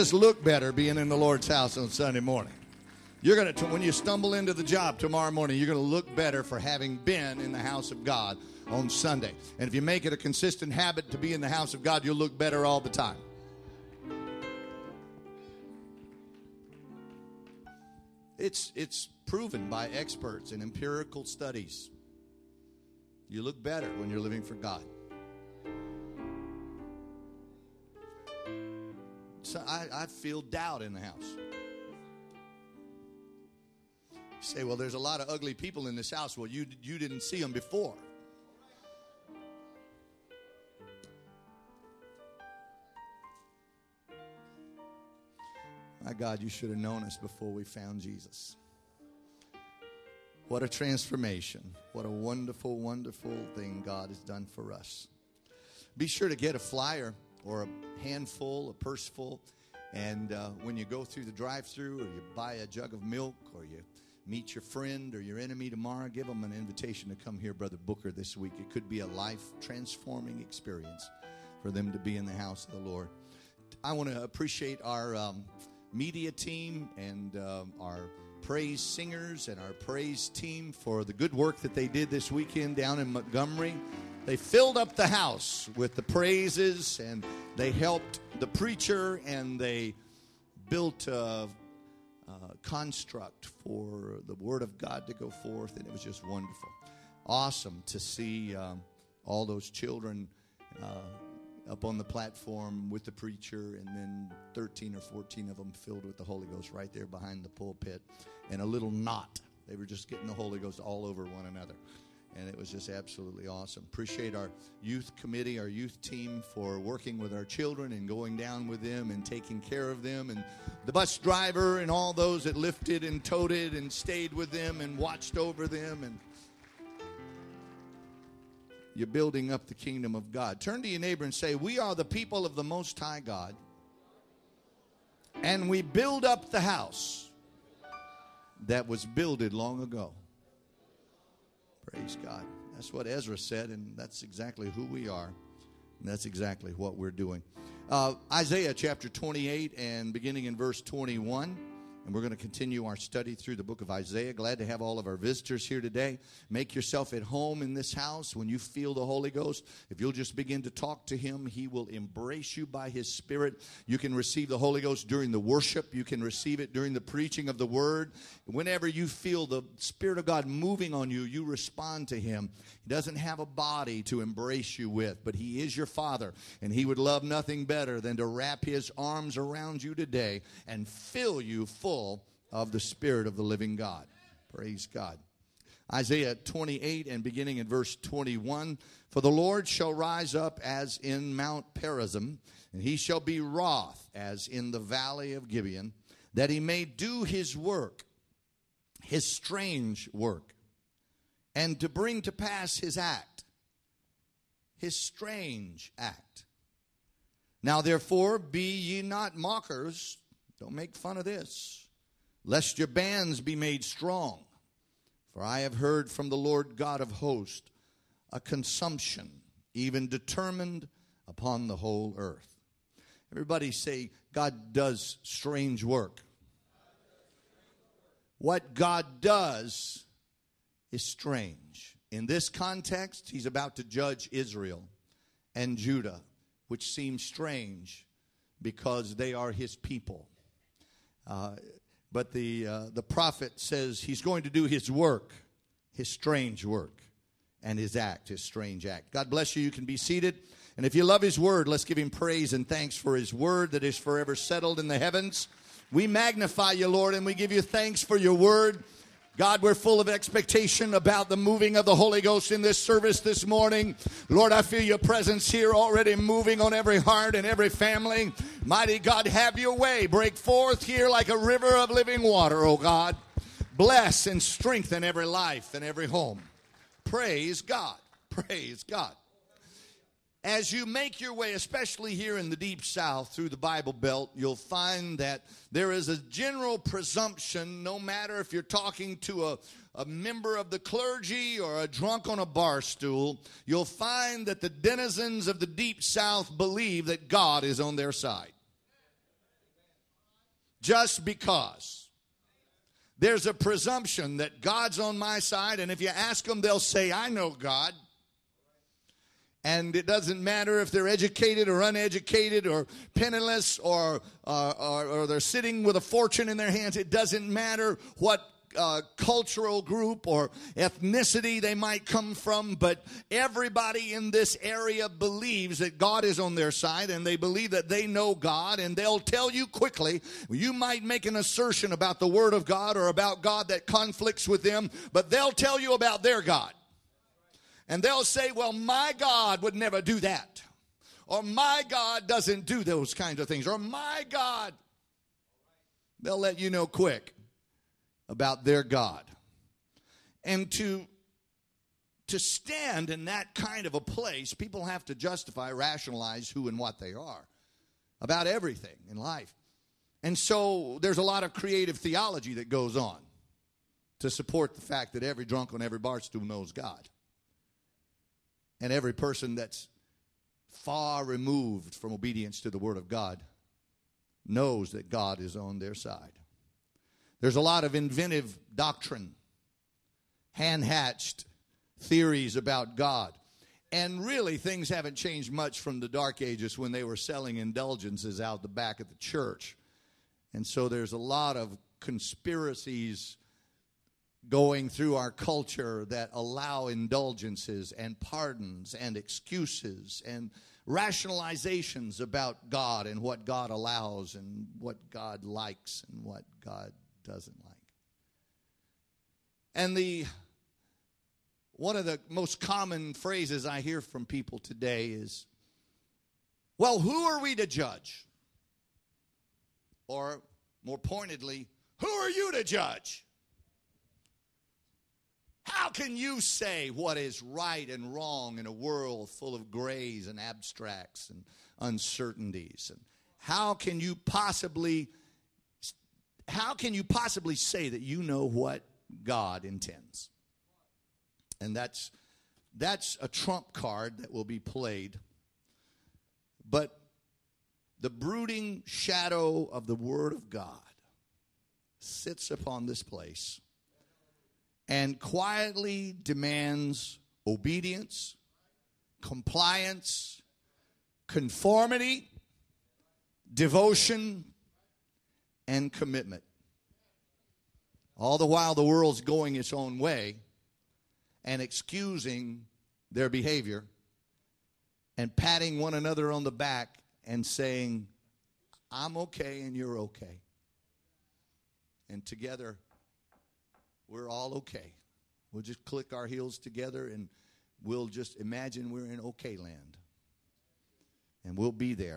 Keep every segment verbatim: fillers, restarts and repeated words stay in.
just look better being in the Lord's house on Sunday morning. You're going to, when you stumble into the job tomorrow morning, you're going to look better for having been in the house of God on Sunday. And if you make it a consistent habit to be in the house of God, you'll look better all the time. It's, it's proven by experts and empirical studies. You look better when you're living for God. So I, I feel doubt in the house. You say, well, there's a lot of ugly people in this house. Well, you, you didn't see them before. My God, you should have known us before we found Jesus. What a transformation. What a wonderful, wonderful thing God has done for us. Be sure to get a flyer or a handful, a purse full. And uh, when you go through the drive-thru or you buy a jug of milk or you meet your friend or your enemy tomorrow, give them an invitation to come hear Brother Booker this week. It could be a life-transforming experience for them to be in the house of the Lord. I want to appreciate our um, media team and um, our praise singers and our praise team for the good work that they did this weekend down in Montgomery. They filled up the house with the praises, and they helped the preacher, and they built a, a construct for the Word of God to go forth, and it was just wonderful. Awesome to see um, all those children uh, up on the platform with the preacher, and then thirteen or fourteen of them filled with the Holy Ghost right there behind the pulpit, and a little knot. They were just getting the Holy Ghost all over one another. And it was just absolutely awesome. Appreciate our youth committee, our youth team for working with our children and going down with them and taking care of them. And the bus driver and all those that lifted and toted and stayed with them and watched over them. And you're building up the kingdom of God. Turn to your neighbor and say, we are the people of the Most High God. And we build up the house that was builded long ago. Praise God. That's what Ezra said, and that's exactly who we are. And that's exactly what we're doing. Uh, Isaiah chapter twenty-eight and beginning in verse twenty-one. And we're going to continue our study through the book of Isaiah. Glad to have all of our visitors here today. Make yourself at home in this house when you feel the Holy Ghost. If you'll just begin to talk to Him, He will embrace you by His Spirit. You can receive the Holy Ghost during the worship. You can receive it during the preaching of the Word. Whenever you feel the Spirit of God moving on you, you respond to Him. He doesn't have a body to embrace you with, but He is your Father, and He would love nothing better than to wrap His arms around you today and fill you full of the Spirit of the living God. Praise God. Isaiah twenty-eight and beginning in verse twenty-one. For the Lord shall rise up as in Mount Perazim, and He shall be wroth as in the valley of Gibeon, that He may do His work, His strange work, and to bring to pass His act, His strange act. Now therefore be ye not mockers. Don't make fun of this, lest your bands be made strong. For I have heard from the Lord God of hosts a consumption, even determined upon the whole earth. Everybody say, God does strange work. What God does is strange. In this context, He's about to judge Israel and Judah, which seems strange because they are His people. Uh, but the uh, the prophet says He's going to do His work, His strange work, and His act, His strange act. God bless you. You can be seated. And if you love His word, let's give Him praise and thanks for His word that is forever settled in the heavens. We magnify You, Lord, and we give You thanks for Your word. God, we're full of expectation about the moving of the Holy Ghost in this service this morning. Lord, I feel Your presence here already moving on every heart and every family. Mighty God, have Your way. Break forth here like a river of living water, oh God. Bless and strengthen every life and every home. Praise God. Praise God. As you make your way, especially here in the Deep South through the Bible Belt, you'll find that there is a general presumption, no matter if you're talking to a, a member of the clergy or a drunk on a bar stool, you'll find that the denizens of the Deep South believe that God is on their side. just because. There's a presumption that God's on my side, and if you ask them, they'll say, I know God. And it doesn't matter if they're educated or uneducated or penniless or, uh, or, or they're sitting with a fortune in their hands. It doesn't matter what uh, cultural group or ethnicity they might come from. But everybody in this area believes that God is on their side, and they believe that they know God. And they'll tell you quickly, you might make an assertion about the Word of God or about God that conflicts with them, but they'll tell you about their God. And they'll say, well, my God would never do that. Or my God doesn't do those kinds of things. Or my God. They'll let you know quick about their God. And to, to stand in that kind of a place, people have to justify, rationalize who and what they are about everything in life. And so there's a lot of creative theology that goes on to support the fact that every drunk on every bar stool knows God. And every person that's far removed from obedience to the Word of God knows that God is on their side. There's a lot of inventive doctrine, hand-hatched theories about God. And really, things haven't changed much from the Dark Ages when they were selling indulgences out the back of the church. And so there's a lot of conspiracies going through our culture that allow indulgences and pardons and excuses and rationalizations about God and what God allows and what God likes and what God doesn't like. And the one of the most common phrases I hear from people today is, well, who are we to judge? Or more pointedly, who are you to judge? How can you say what is right and wrong in a world full of grays and abstracts and uncertainties? And how can you possibly, how can you possibly say that you know what God intends? And that's that's a trump card that will be played. But the brooding shadow of the Word of God sits upon this place and quietly demands obedience, compliance, conformity, devotion, and commitment. All the while the world's going its own way and excusing their behavior and patting one another on the back and saying, I'm okay and you're okay. And together, we're all okay. We'll just click our heels together and we'll just imagine we're in okay land. And we'll be there.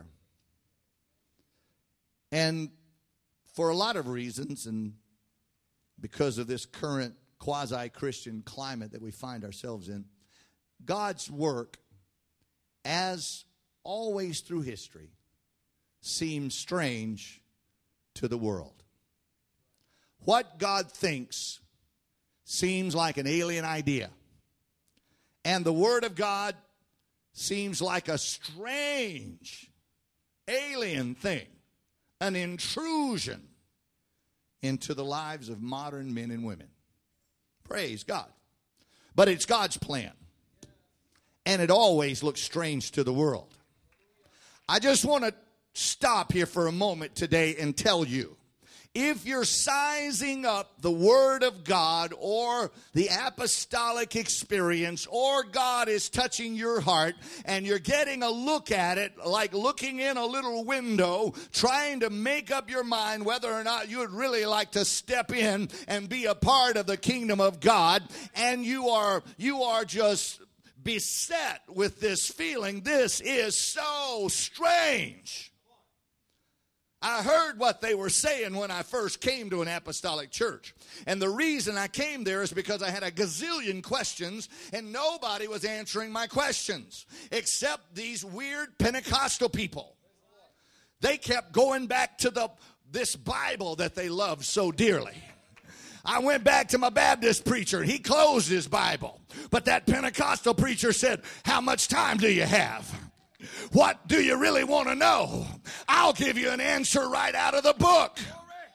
And for a lot of reasons, and because of this current quasi-Christian climate that we find ourselves in, God's work, as always through history, seems strange to the world. What God thinks seems like an alien idea. And the Word of God seems like a strange, alien thing, an intrusion into the lives of modern men and women. Praise God. But it's God's plan. And it always looks strange to the world. I just want to stop here for a moment today and tell you, if you're sizing up the Word of God or the apostolic experience, or God is touching your heart and you're getting a look at it like looking in a little window, trying to make up your mind whether or not you would really like to step in and be a part of the kingdom of God, and you are you are just beset with this feeling, this is so strange. I heard what they were saying when I first came to an apostolic church. And the reason I came there is because I had a gazillion questions and nobody was answering my questions except these weird Pentecostal people. They kept going back to the this Bible that they loved so dearly. I went back to my Baptist preacher. He closed his Bible. But that Pentecostal preacher said, how much time do you have? What do you really want to know? I'll give you an answer right out of the book.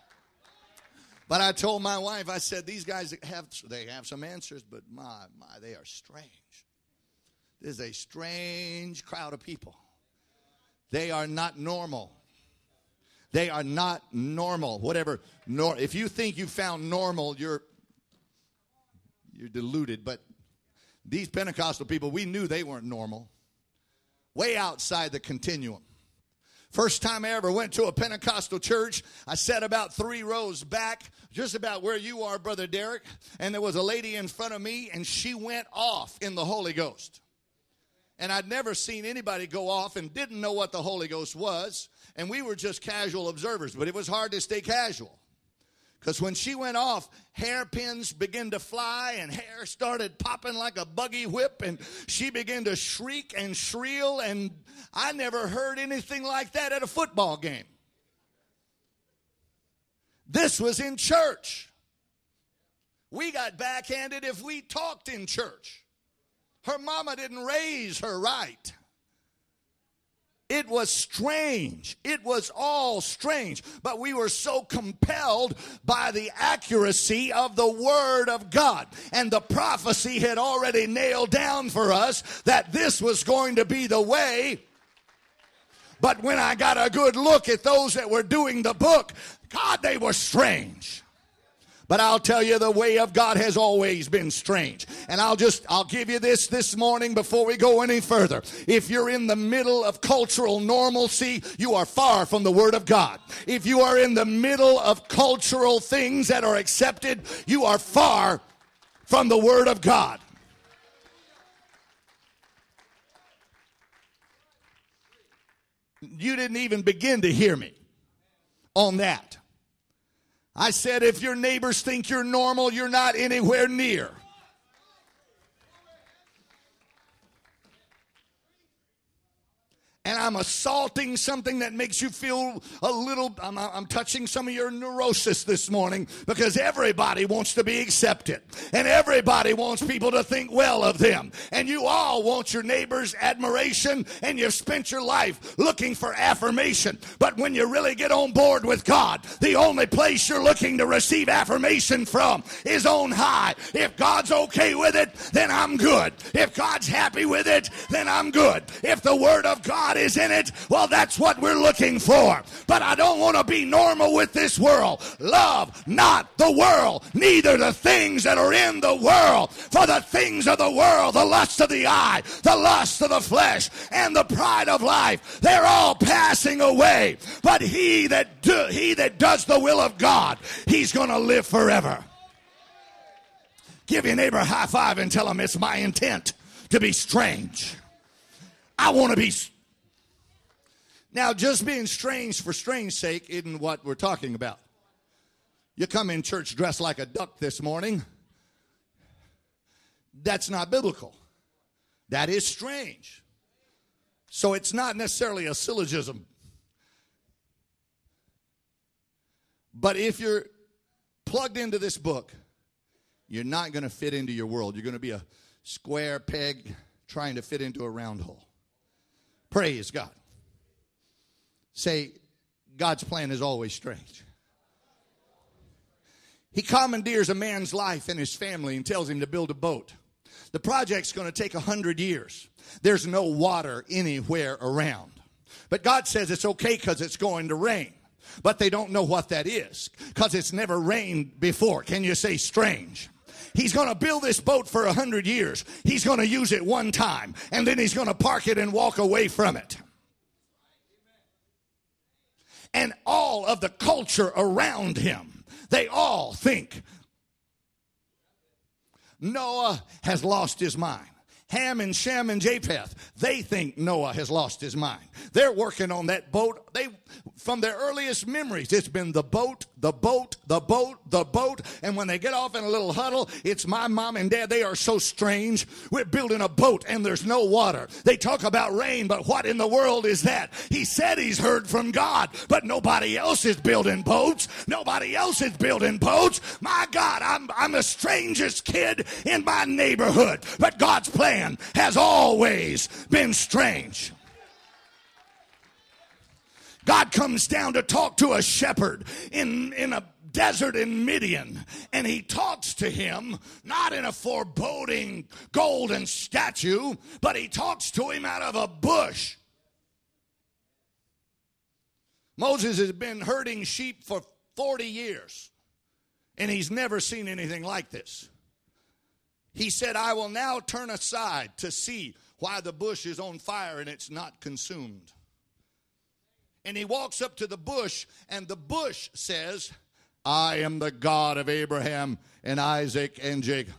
But I told my wife, I said, these guys have, they have some answers, but my, my, they are strange. This is a strange crowd of people. They are not normal. They are not normal. Whatever. Nor, if you think you found normal, you're, you're deluded. But these Pentecostal people, we knew they weren't normal. Way outside the continuum. First time I ever went to a Pentecostal church, I sat about three rows back, just about where you are, Brother Derek, and there was a lady in front of me, and she went off in the Holy Ghost. And I'd never seen anybody go off and didn't know what the Holy Ghost was, and we were just casual observers, but it was hard to stay casual. Because when she went off, hairpins began to fly and hair started popping like a buggy whip, and she began to shriek and shriel, and I never heard anything like that at a football game. This was in church. We got backhanded if we talked in church. Her mama didn't raise her right. It was strange. It was all strange. But we were so compelled by the accuracy of the Word of God. And the prophecy had already nailed down for us that this was going to be the way. But when I got a good look at those that were doing the book, God, they were strange. But I'll tell you, the way of God has always been strange. And I'll just, I'll give you this this morning before we go any further. If you're in the middle of cultural normalcy, you are far from the Word of God. If you are in the middle of cultural things that are accepted, you are far from the Word of God. You didn't even begin to hear me on that. I said, if your neighbors think you're normal, you're not anywhere near. And I'm assaulting something that makes you feel a little, I'm, I'm touching some of your neurosis this morning, because everybody wants to be accepted. And everybody wants people to think well of them. And you all want your neighbor's admiration, and you've spent your life looking for affirmation. But when you really get on board with God, the only place you're looking to receive affirmation from is on high. If God's okay with it, then I'm good. If God's happy with it, then I'm good. If the Word of God is in it, well, that's what we're looking for. But I don't want to be normal with this world. Love not the world, neither the things that are in the world. For the things of the world, the lust of the eye, the lust of the flesh, and the pride of life, they're all passing away. But he that do, he that does the will of God, he's going to live forever. Give your neighbor a high five and tell him, it's my intent to be strange. I want to be strange. Now, just being strange for strange sake isn't what we're talking about. You come in church dressed like a duck this morning. That's not biblical. That is strange. So it's not necessarily a syllogism. But if you're plugged into this book, you're not going to fit into your world. You're going to be a square peg trying to fit into a round hole. Praise God. Say, God's plan is always strange. He commandeers a man's life and his family and tells him to build a boat. The project's going to take a hundred years. There's no water anywhere around. But God says it's okay because it's going to rain. But they don't know what that is because it's never rained before. Can you say strange? He's going to build this boat for a hundred years. He's going to use it one time, and then he's going to park it and walk away from it. And all of the culture around him, they all think Noah has lost his mind. Ham and Shem and Japheth, they think Noah has lost his mind. They're working on that boat. They, from their earliest memories, it's been the boat, the boat, the boat, the boat. And when they get off in a little huddle, it's my mom and dad. They are so strange. We're building a boat and there's no water. They talk about rain, but what in the world is that? He said he's heard from God, but nobody else is building boats. Nobody else is building boats. My God, I'm, I'm the strangest kid in my neighborhood. But God's plan has always been strange. God comes down to talk to a shepherd in, in a desert in Midian, and he talks to him not in a foreboding golden statue, but he talks to him out of a bush. Moses has been herding sheep for forty years, and he's never seen anything like this. He said, I will now turn aside to see why the bush is on fire and it's not consumed. And he walks up to the bush, and the bush says, I am the God of Abraham and Isaac and Jacob.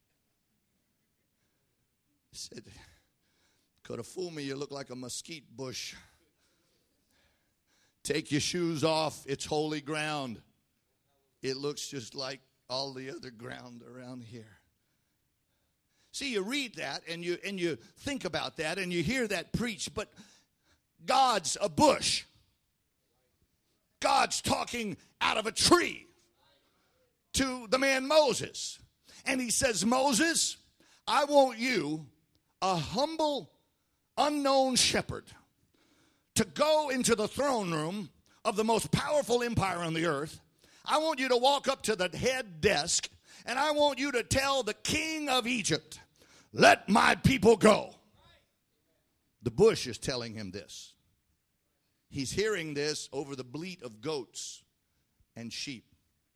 He said, could have fooled me, you look like a mesquite bush. Take your shoes off, it's holy ground. It looks just like all the other ground around here. See, you read that and you and you think about that and you hear that preached, but God's a bush. God's talking out of a tree to the man Moses. And he says, Moses, I want you, a humble, unknown shepherd, to go into the throne room of the most powerful empire on the earth. I want you to walk up to the head desk, and I want you to tell the king of Egypt, let my people go. The bush is telling him this. He's hearing this over the bleat of goats and sheep.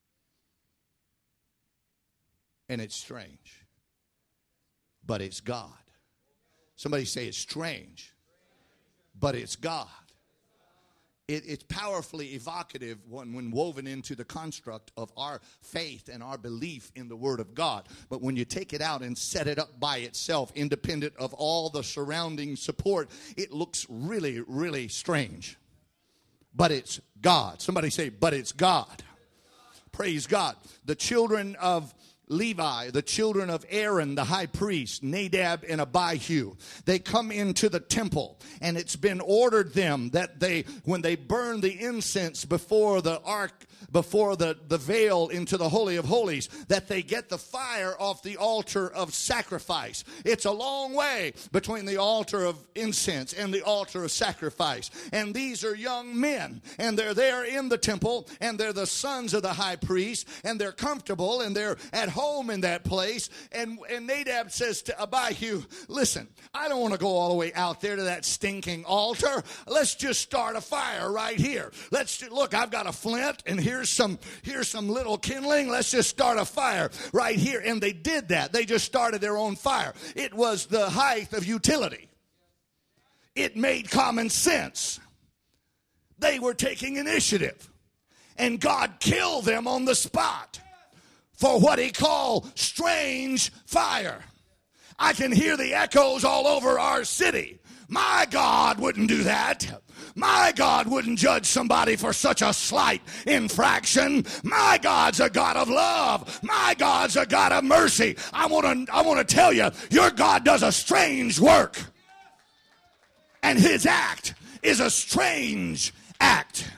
And it's strange. But it's God. Somebody say it's strange. But it's God. It, it's powerfully evocative when, when woven into the construct of our faith and our belief in the Word of God. But when you take it out and set it up by itself, independent of all the surrounding support, it looks really, really strange. But it's God. Somebody say, but it's God. Praise God. The children of Levi, the children of Aaron, the high priest, Nadab and Abihu, they come into the temple, and it's been ordered them that they, when they burn the incense before the ark, before the, the veil into the Holy of Holies, that they get the fire off the altar of sacrifice. It's a long way between the altar of incense and the altar of sacrifice. And these are young men, and they're there in the temple, and they're the sons of the high priest, and they're comfortable, and they're at home in that place. And, and Nadab says to Abihu, listen, I don't want to go all the way out there to that stinking altar. Let's just start a fire right here. Let's look, I've got a flint, and here's some here's some little kindling. Let's just start a fire right here. And they did that. They just started their own fire. It was the height of utility. It made common sense. They were taking initiative. And God killed them on the spot for what he called strange fire. I can hear the echoes all over our city. My God wouldn't do that. My God wouldn't judge somebody for such a slight infraction. My God's a God of love. My God's a God of mercy. I want to I want to tell you, your God does a strange work. And his act is a strange act.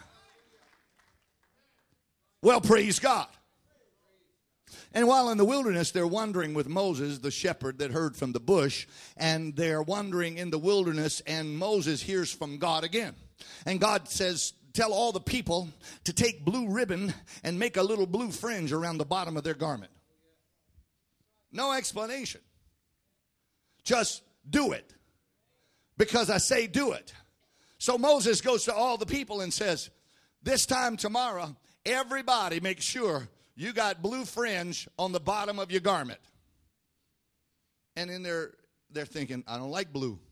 Well, praise God. And while in the wilderness, they're wandering with Moses, the shepherd that heard from the bush, and they're wandering in the wilderness, and Moses hears from God again. And God says, tell all the people to take blue ribbon and make a little blue fringe around the bottom of their garment. No explanation. Just do it. Because I say do it. So Moses goes to all the people and says, this time tomorrow, everybody make sure you got blue fringe on the bottom of your garment. And then they're, they're thinking, I don't like blue.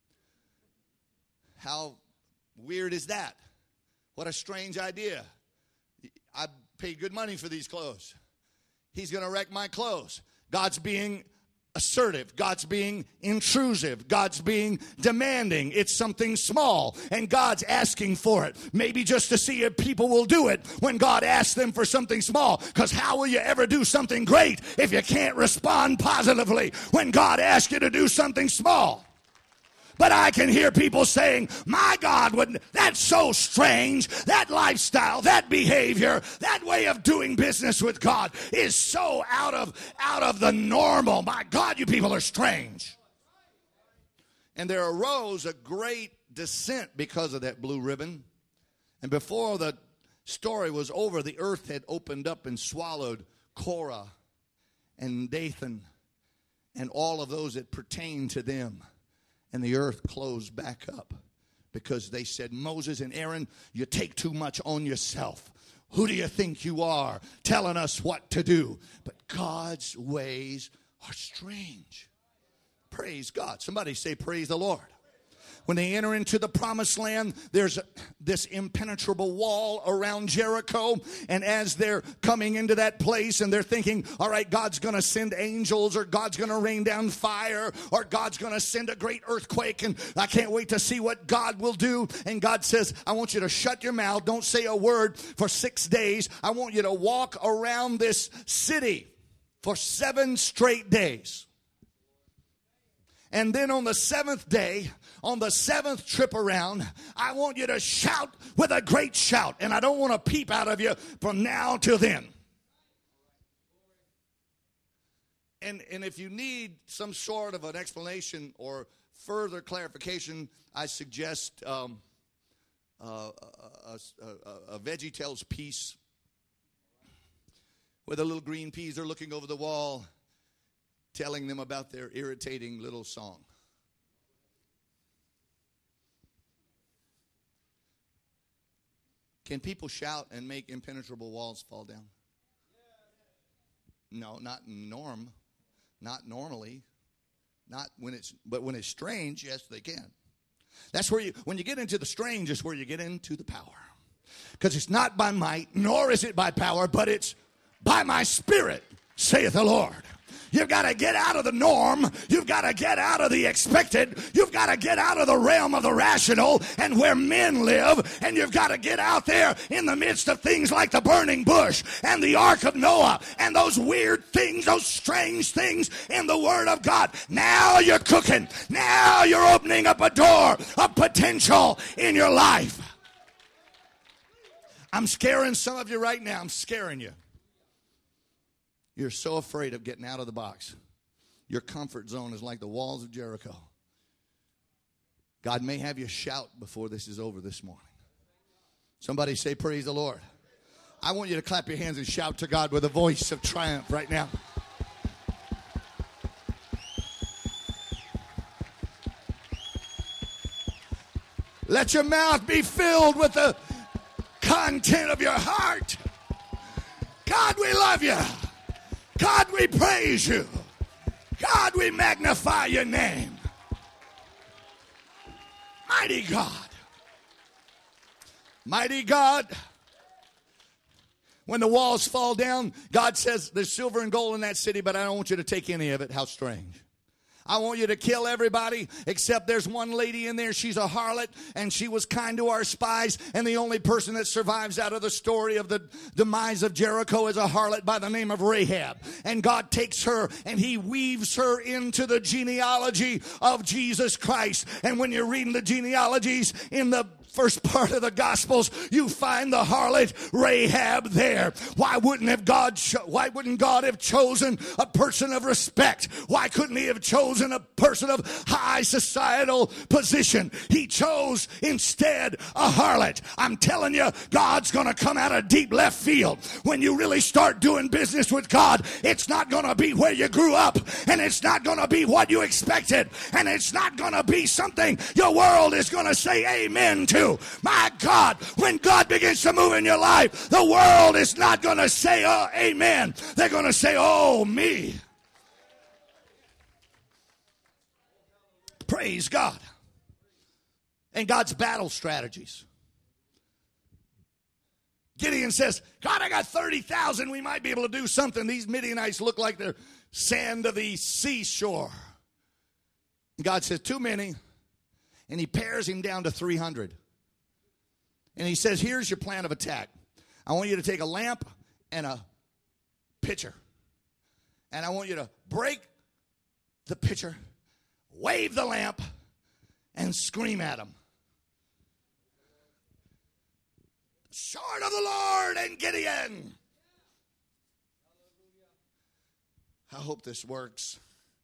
How weird is that? What a strange idea. I paid good money for these clothes. He's going to wreck my clothes. God's being assertive. God's being intrusive. God's being demanding. It's something small, and God's asking for it. Maybe just to see if people will do it when God asks them for something small. Because how will you ever do something great if you can't respond positively when God asks you to do something small? But I can hear people saying, my God, wouldn't, that's so strange. That lifestyle, that behavior, that way of doing business with God is so out of, out of the normal. My God, you people are strange. And there arose a great dissent because of that blue ribbon. And before the story was over, the earth had opened up and swallowed Korah and Dathan and all of those that pertained to them. And the earth closed back up because they said, Moses and Aaron, you take too much on yourself. Who do you think you are telling us what to do? But God's ways are strange. Praise God. Somebody say, praise the Lord. When they enter into the promised land, there's this impenetrable wall around Jericho. And as they're coming into that place and they're thinking, all right, God's going to send angels, or God's going to rain down fire, or God's going to send a great earthquake, and I can't wait to see what God will do. And God says, I want you to shut your mouth. Don't say a word for six days. I want you to walk around this city for seven straight days. And then on the seventh day, on the seventh trip around, I want you to shout with a great shout. And I don't want to peep out of you from now till then. And, and if you need some sort of an explanation or further clarification, I suggest um, uh, a, a, a VeggieTales piece where the little green peas are looking over the wall, telling them about their irritating little song. Can people shout and make impenetrable walls fall down? No, not norm, not normally, not when it's, but when it's strange, yes, they can. That's where you, when you get into the strange, is where you get into the power. Because it's not by might, nor is it by power, but it's by my Spirit, saith the Lord. You've got to get out of the norm. You've got to get out of the expected. You've got to get out of the realm of the rational and where men live. And you've got to get out there in the midst of things like the burning bush and the ark of Noah and those weird things, those strange things in the Word of God. Now you're cooking. Now you're opening up a door of potential in your life. I'm scaring some of you right now. I'm scaring you. You're so afraid of getting out of the box. Your comfort zone is like the walls of Jericho. God may have you shout before this is over this morning. Somebody say, praise the Lord. I want you to clap your hands and shout to God with a voice of triumph right now. Let your mouth be filled with the content of your heart. God, we love you. God, we praise you. God, we magnify your name. Mighty God. Mighty God. When the walls fall down, God says there's silver and gold in that city, but I don't want you to take any of it. How strange. I want you to kill everybody except there's one lady in there. She's a harlot, and she was kind to our spies. And the only person that survives out of the story of the demise of Jericho is a harlot by the name of Rahab. And God takes her and he weaves her into the genealogy of Jesus Christ. And when you're reading the genealogies in the first part of the Gospels, you find the harlot Rahab there. Why wouldn't have God? Why wouldn't God have chosen a person of respect? Why couldn't He have chosen a person of high societal position? He chose instead a harlot. I'm telling you, God's going to come out of deep left field. When you really start doing business with God, it's not going to be where you grew up, and it's not going to be what you expected, and it's not going to be something your world is going to say amen to. My God, when God begins to move in your life, the world is not going to say, oh, amen. They're going to say, oh, me. Praise God. And God's battle strategies. Gideon says, God, I got thirty thousand. We might be able to do something. These Midianites look like they're sand of the seashore. And God says, too many. And he pares him down to three hundred. And he says, here's your plan of attack. I want you to take a lamp and a pitcher. And I want you to break the pitcher, wave the lamp, and scream at them. Sword of the Lord and Gideon. I hope this works.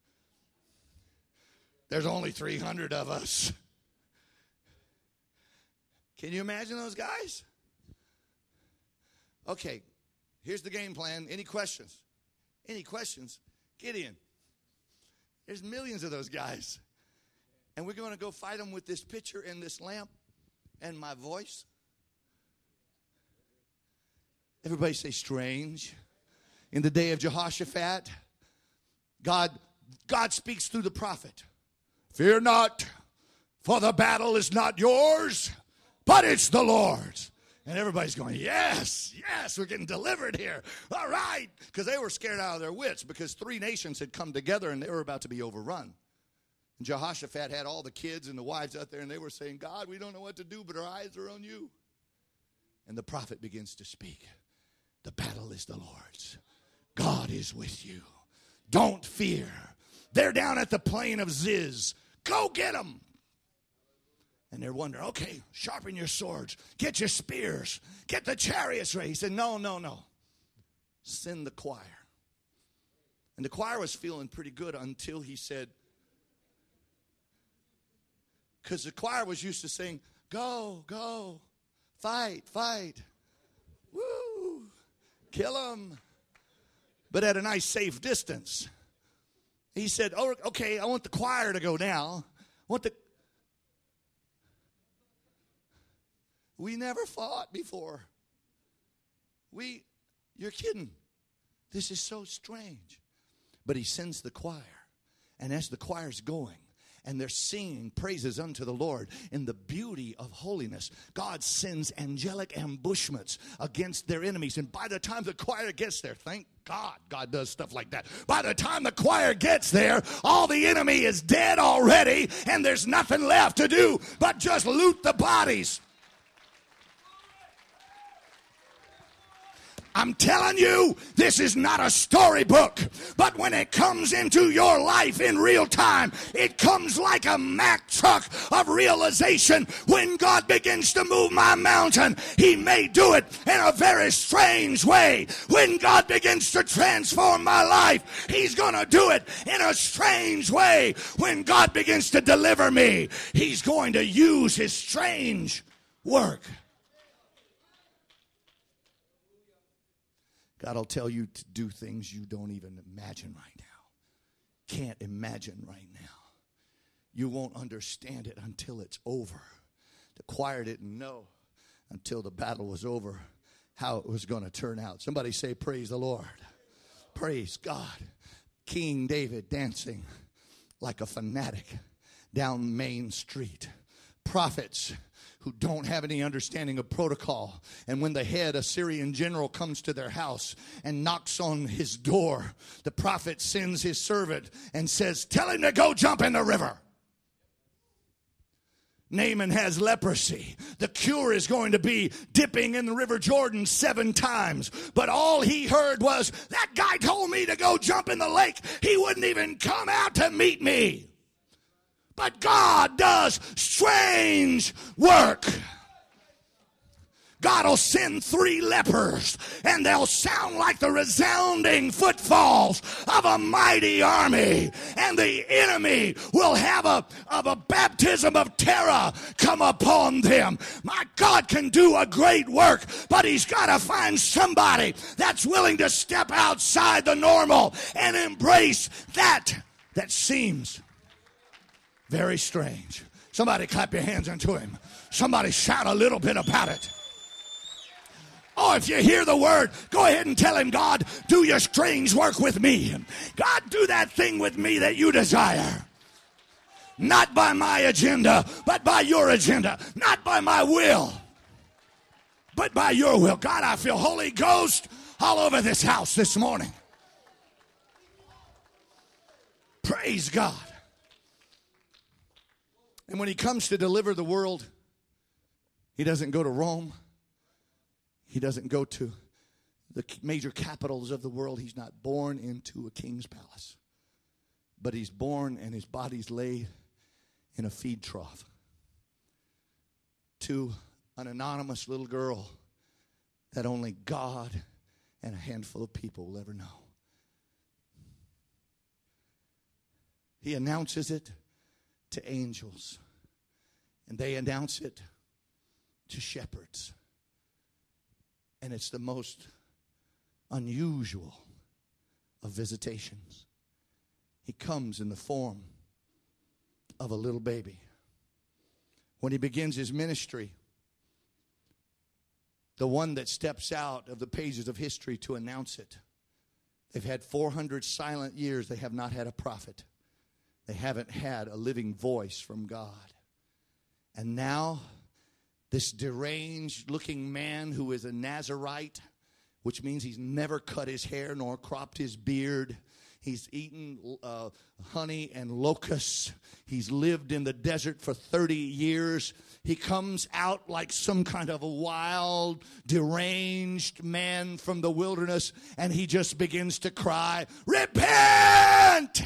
There's only three hundred of us. Can you imagine those guys? Okay, here's the game plan. Any questions? Any questions? Gideon. There's millions of those guys. And we're going to go fight them with this pitcher and this lamp and my voice. Everybody say strange. In the day of Jehoshaphat, God, God speaks through the prophet. Fear not, for the battle is not yours, but it's the Lord's. And everybody's going, yes, yes, we're getting delivered here. All right. Because they were scared out of their wits because three nations had come together and they were about to be overrun. And Jehoshaphat had all the kids and the wives out there and they were saying, God, we don't know what to do, but our eyes are on you. And the prophet begins to speak. The battle is the Lord's. God is with you. Don't fear. They're down at the plain of Ziz. Go get them. And they're wondering, okay, sharpen your swords. Get your spears. Get the chariots ready. He said, no, no, no. Send the choir. And the choir was feeling pretty good until he said, because the choir was used to saying, go, go, fight, fight. Woo, kill them. But at a nice safe distance. He said, oh, okay, I want the choir to go now. I want the We never fought before. We, you're kidding. This is so strange. But he sends the choir. And as the choir's going, and they're singing praises unto the Lord in the beauty of holiness, God sends angelic ambushments against their enemies. And by the time the choir gets there, thank God, God does stuff like that. By the time the choir gets there, all the enemy is dead already, and there's nothing left to do but just loot the bodies. I'm telling you, this is not a storybook, but when it comes into your life in real time, it comes like a Mack truck of realization. When God begins to move my mountain, he may do it in a very strange way. When God begins to transform my life, he's going to do it in a strange way. When God begins to deliver me, he's going to use his strange work. God will tell you to do things you don't even imagine right now. Can't imagine right now. You won't understand it until it's over. The choir didn't know until the battle was over how it was going to turn out. Somebody say, praise the Lord. Praise God. King David dancing like a fanatic down Main Street. Prophets who don't have any understanding of protocol. And when the head Assyrian general comes to their house and knocks on his door, the prophet sends his servant and says, tell him to go jump in the river. Naaman has leprosy. The cure is going to be dipping in the River Jordan seven times. But all he heard was, that guy told me to go jump in the lake. He wouldn't even come out to meet me. But God does strange work. God will send three lepers, and they'll sound like the resounding footfalls of a mighty army. And the enemy will have a, of a baptism of terror come upon them. My God can do a great work, but he's got to find somebody that's willing to step outside the normal and embrace that that seems very strange. Somebody clap your hands unto him. Somebody shout a little bit about it. Oh, if you hear the word, go ahead and tell him, God, do your strange work with me. God, do that thing with me that you desire. Not by my agenda, but by your agenda. Not by my will, but by your will. God, I feel Holy Ghost all over this house this morning. Praise God. And when he comes to deliver the world, he doesn't go to Rome. He doesn't go to the major capitals of the world. He's not born into a king's palace. But he's born and his body's laid in a feed trough to an anonymous little girl that only God and a handful of people will ever know. He announces it to angels, and they announce it to shepherds. And it's the most unusual of visitations. He comes in the form of a little baby. When he begins his ministry, the one that steps out of the pages of history to announce it, they've had four hundred silent years. They have not had a prophet. They haven't had a living voice from God. And now, this deranged-looking man who is a Nazarite, which means he's never cut his hair nor cropped his beard. He's eaten uh, honey and locusts. He's lived in the desert for thirty years. He comes out like some kind of a wild, deranged man from the wilderness, and he just begins to cry, "Repent!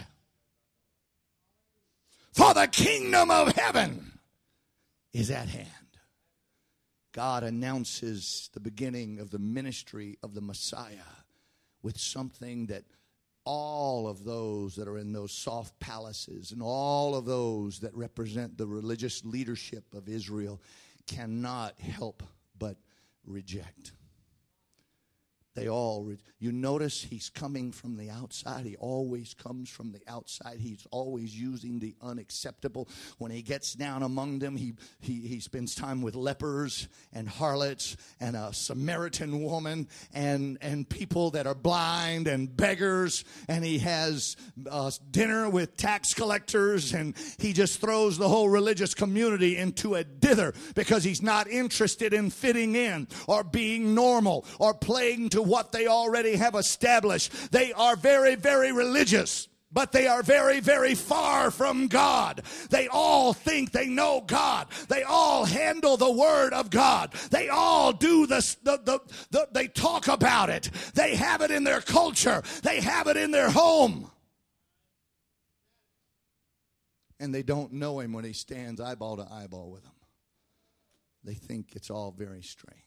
For the kingdom of heaven is at hand." God announces the beginning of the ministry of the Messiah with something that all of those that are in those soft palaces and all of those that represent the religious leadership of Israel cannot help but reject. They all, re- you notice he's coming from the outside. He always comes from the outside. He's always using the unacceptable. When he gets down among them, he, he, he spends time with lepers and harlots and a Samaritan woman and, and people that are blind and beggars. And he has uh, dinner with tax collectors, and he just throws the whole religious community into a dither because he's not interested in fitting in or being normal or playing to what they already have established. They are very, very religious, but they are very, very far from God. They all think they know God. They all handle the Word of God. They all do this, the, the, the, they talk about it. They have it in their culture. They have it in their home. And they don't know him when he stands eyeball to eyeball with them. They think it's all very strange.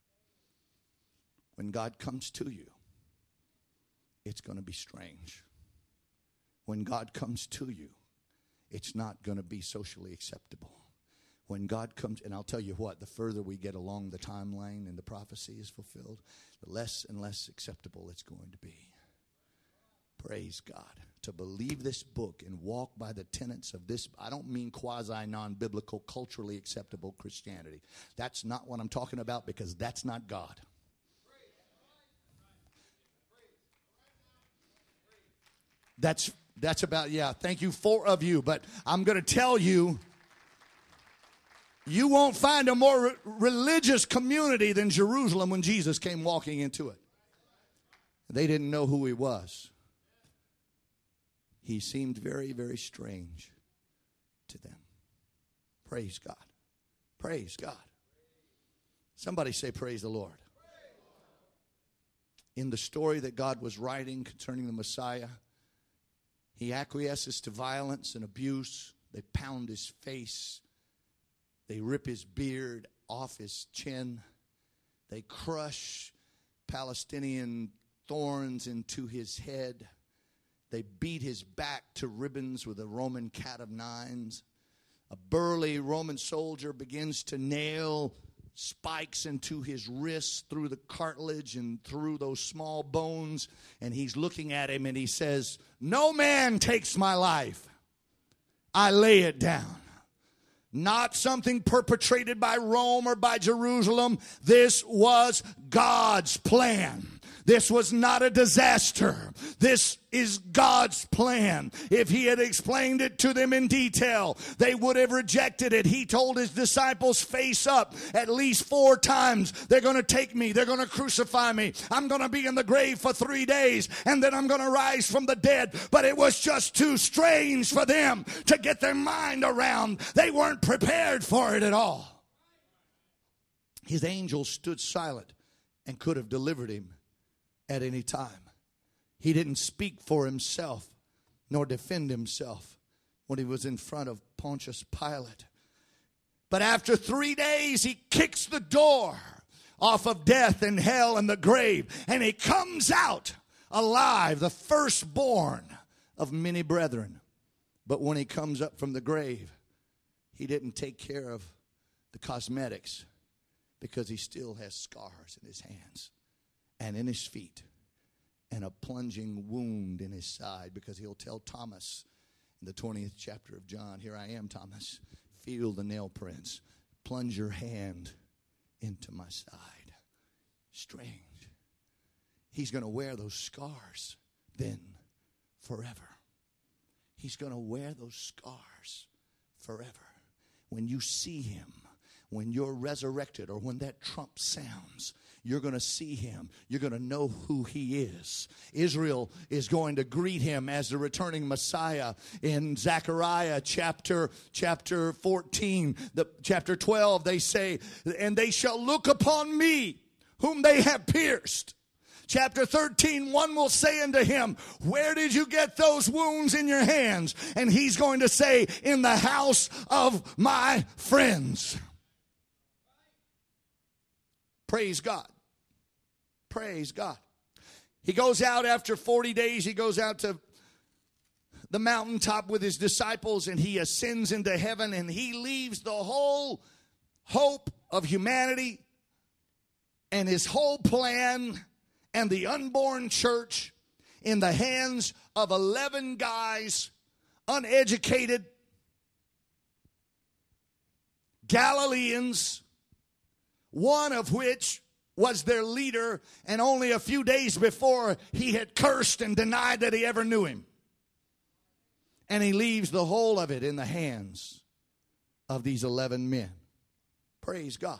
When God comes to you, it's going to be strange. When God comes to you, it's not going to be socially acceptable. When God comes, and I'll tell you what, the further we get along the timeline and the prophecy is fulfilled, the less and less acceptable it's going to be. Praise God. To believe this book and walk by the tenets of this, I don't mean quasi-non-biblical, culturally acceptable Christianity. That's not what I'm talking about, because that's not God. That's that's about, yeah, thank you, four of you. But I'm going to tell you, you won't find a more re- religious community than Jerusalem when Jesus came walking into it. They didn't know who he was. He seemed very, very strange to them. Praise God. Praise God. Somebody say, praise the Lord. In the story that God was writing concerning the Messiah, he acquiesces to violence and abuse. They pound his face. They rip his beard off his chin. They crush Palestinian thorns into his head. They beat his back to ribbons with a Roman cat of nines. A burly Roman soldier begins to nail spikes into his wrists through the cartilage and through those small bones. And he's looking at him and he says, "No man takes my life. I lay it down." Not something perpetrated by Rome or by Jerusalem. This was God's plan. This was not a disaster. This is God's plan. If he had explained it to them in detail, they would have rejected it. He told his disciples face up at least four times, they're going to take me. They're going to crucify me. I'm going to be in the grave for three days, and then I'm going to rise from the dead. But it was just too strange for them to get their mind around. They weren't prepared for it at all. His angels stood silent and could have delivered him at any time. He didn't speak for himself nor defend himself when he was in front of Pontius Pilate. But after three days, he kicks the door off of death and hell and the grave, and he comes out alive, the firstborn of many brethren. But when he comes up from the grave, he didn't take care of the cosmetics. because he still has scars in his hands and in his feet and a plunging wound in his side, because he'll tell Thomas in the twentieth chapter of John, here I am, Thomas, feel the nail prints. Plunge your hand into my side. Strange. He's going to wear those scars then forever. He's going to wear those scars forever. When you see him, when you're resurrected, or when that trump sounds, you're going to see him. You're going to know who he is. Israel is going to greet him as the returning Messiah in Zechariah chapter, chapter fourteen. The, chapter twelve, they say, and they shall look upon me, whom they have pierced. Chapter thirteen, one will say unto him, where did you get those wounds in your hands? And he's going to say, in the house of my friends. Praise God. Praise God. He goes out after forty days. He goes out to the mountaintop with his disciples, and he ascends into heaven, and he leaves the whole hope of humanity and his whole plan and the unborn church in the hands of eleven guys, uneducated Galileans, one of which was their leader, and only a few days before he had cursed and denied that he ever knew him. And he leaves the whole of it in the hands of these eleven men. Praise God.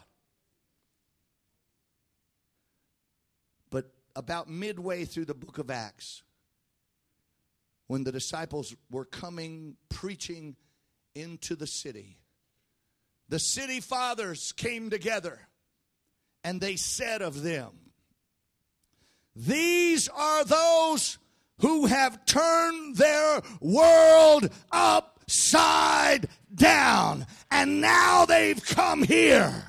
But about midway through the book of Acts, when the disciples were coming, preaching into the city, the city fathers came together, and they said of them, these are those who have turned their world upside down, and now they've come here.